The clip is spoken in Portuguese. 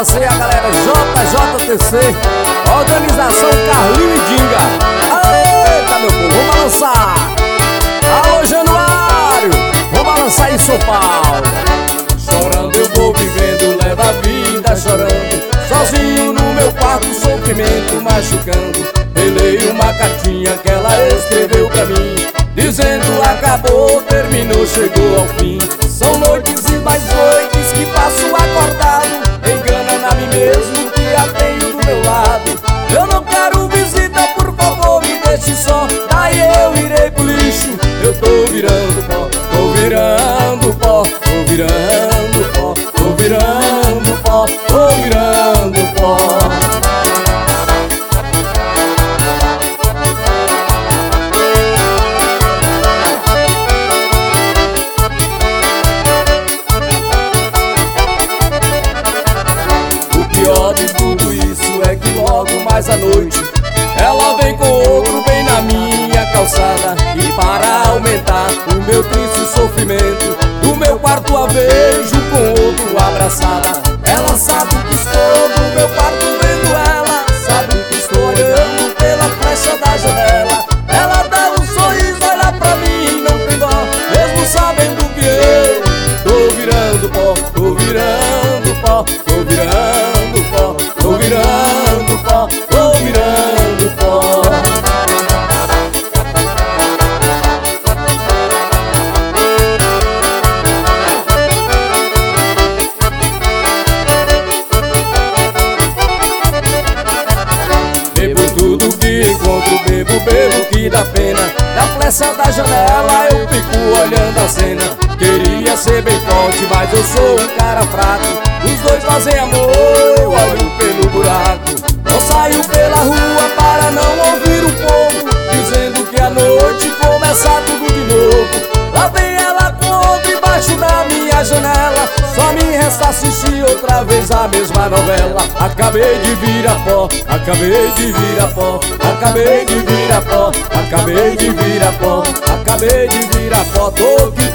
abraço aí a galera JJTC, Organização Carlinho e Dinga. Eita, meu povo, vamos balançar. Alô, Januário, vamos balançar aí, São Paulo. Chorando eu vou vivendo, levo a vida chorando, sozinho no meu quarto, sofrimento machucando. Relei uma cartinha que ela escreveu pra mim, dizendo acabou, terminou, chegou ao fim. São noites e mais noites que passo acordado, enganando a mim mesmo que a tenho do meu lado. Eu não quero visita, por favor, me deixe só, daí eu irei pro lixo. Eu tô virando pó, tô virando pó, tô virando pó, tô virando pó, tô virando pó. O pior de tudo isso é que logo mais à noite ela vem com outro bem na minha calçada. E para aumentar o meu triste sofrimento, do meu quarto a vejo com outro abraçada. Ela sabe que estou no meu quarto vendo ela, sabe que estou olhando pela flecha da janela. Ela dá um sorriso, olha pra mim, não tem dó, mesmo sabendo que eu tô virando pó, tô virando pó, tô virando pó, tô virando pó, tô virando pó. Bebo tudo que encontro, bebo que dá pena. Da flecha da janela eu fico olhando a cena. Queria ser bem forte, mas eu sou um cara fraco. Os dois fazem amor, eu olho pelo buraco. Não saio pela rua para não ouvir o povo dizendo que a noite começa tudo de novo. Lá vem ela com outro embaixo da minha janela. Só me resta assistir outra vez a mesma novela. Acabei de virar pó, acabei de virar pó, acabei de virar pó, acabei de virar pó, acabei de virar pó. Tô que